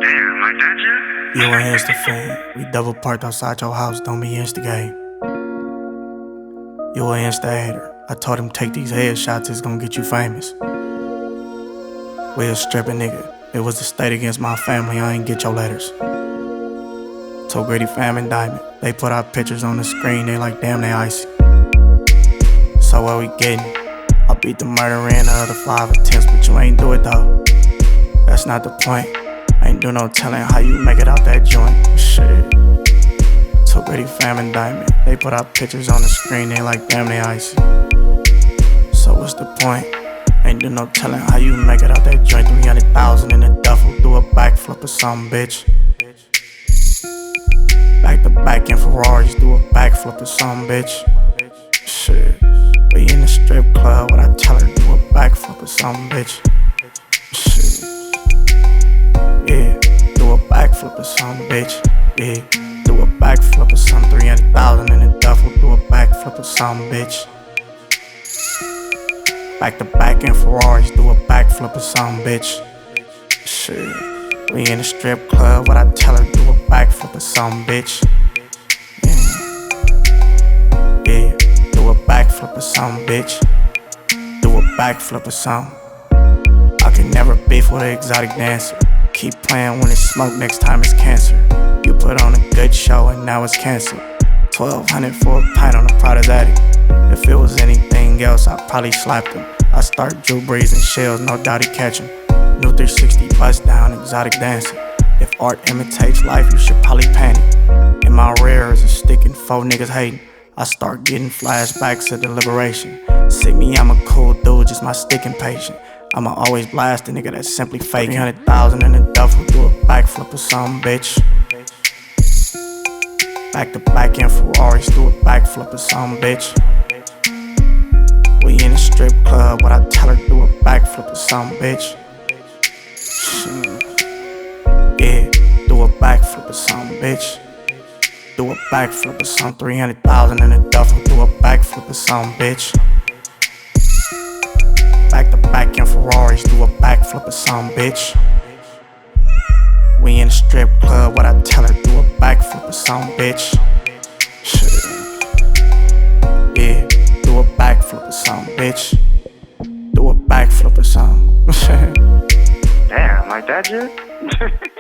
Damn, like that, yeah? You an insta fan. We double parked outside your house, don't be instigating. You an insta hater. I told him take these headshots, it's gonna get you famous. We a stripping nigga. It was the state against my family, I ain't get your letters. So Gritty Fam and Diamond, they put our pictures on the screen, they like damn they icy. So what we getting? I beat the murder in the other 5 attempts, but you ain't do it though. That's not the point. I ain't do no telling how you make it out that joint. Shit. So Gritty Fam and Diamond, they put our pictures on the screen, they like damn they icy. So what's the point? Ain't do no telling how you make it out that joint. 300,000 in a duffel, do a backflip or something, bitch. Back to back in Ferraris, do a backflip or something, bitch. Shit. We in the strip club, what I tell her, do a backflip or something, bitch. Shit. Yeah, do a backflip or something, bitch. Yeah, do a backflip or something. 300,000 in a duffel, do a backflip or something, bitch. Back to back in Ferraris, do a backflip or something, bitch. Shit. We in the strip club, what I tell her, do a backflip or something, bitch. Yeah, do a backflip or something, bitch. Do a backflip or something. I can never beef with an exotic dancer. Keep playing when it's smoke, next time it's cancer. You put on a good show and now it's canceled. 1,200 for a pint on the Prada's attic. If it was anything else, I'd probably slapped him. I start Drew Brees and shells, no doubt he'd catch him. New 360 bust down, exotic dancing. If art imitates life, you should probably panic. In my rear is a stick and 4 niggas hating. I start getting flashbacks of the liberation. See me, I'm a cool dude, just my stick impatient. I'ma always blast a nigga that's simply fake. 300,000 in a duffel, do a backflip or something, bitch. Back to back in Ferraris, do a backflip or something, bitch. We in a strip club, what I tell her, do a backflip or something, bitch. Yeah, do a backflip or something, bitch. Do a backflip or something. 300,000 in a duffel, do a backflip or something, bitch. Back to back in Ferraris, do a backflip or something, bitch. We in a strip club, what I tell her, do a backflip or something, bitch. Shit. Yeah, do a backflip or something, bitch. Do a backflip or something. Damn, like that, yeah?